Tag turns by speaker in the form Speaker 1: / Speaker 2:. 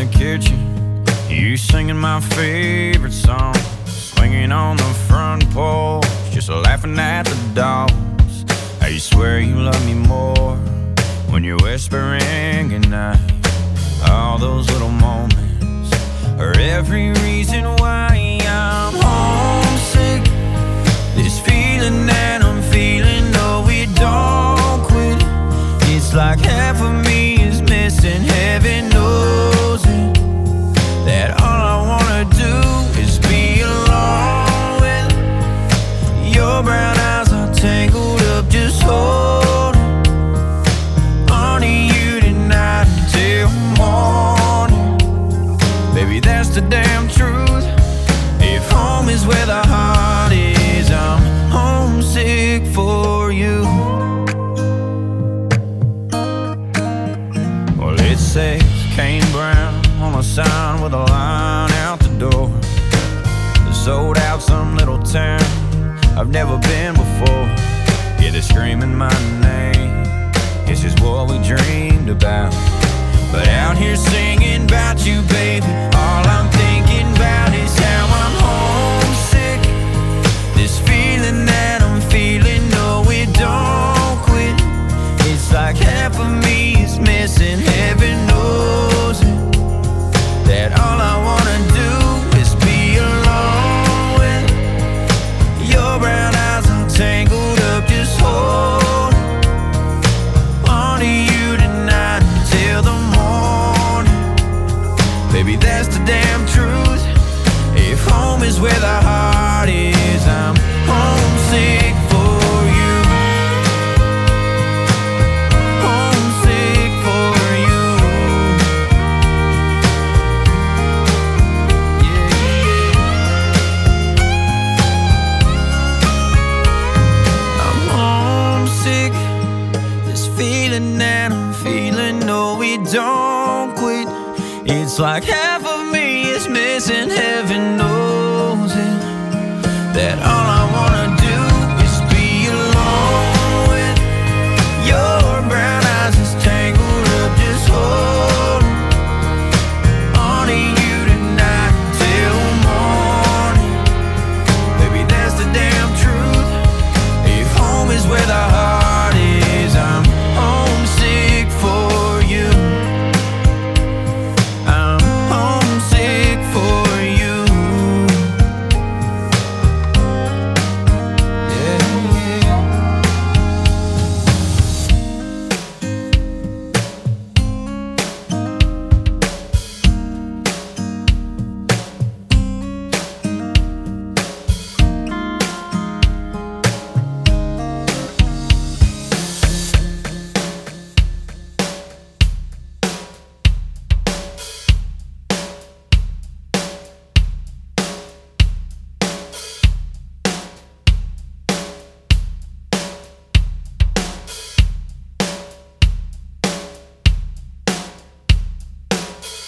Speaker 1: kitchen, you singing my favorite song, swinging on the front porch, just laughing at the dogs. I swear you love me more when you're whispering goodnight. All those little moments are every reason why I'm homesick. This feeling that I'm feeling, no, we don't quit. It's like half of me is missing, heaven knows it. That all I wanna do is be alone with your brown eyes are tangled up, just holding on to you tonight until morning. Baby, that's the damn truth. If home is where the heart is, I'm homesick for you. Well, it says Kane Brown on a sign with a line out the door. Sold out some little town I've never been before. Yeah, they're screaming my name. This is what we dreamed about. But out here singing about you, baby, all I'm thinking about is how I'm homesick. This feeling that I'm feeling, no, it don't quit. It's like half of me is missing, heaven knows it. That all I wanna do is be alone with your brown eyes all tangled up, just hold on to you tonight until the morning. Baby, that's the damn truth. If home is where the heart is, I'm homesick for you. Homesick for you. I'm homesick. This feeling that I'm feeling, no, we don't quit. It's like half of me is missing, heaven knows it. That all I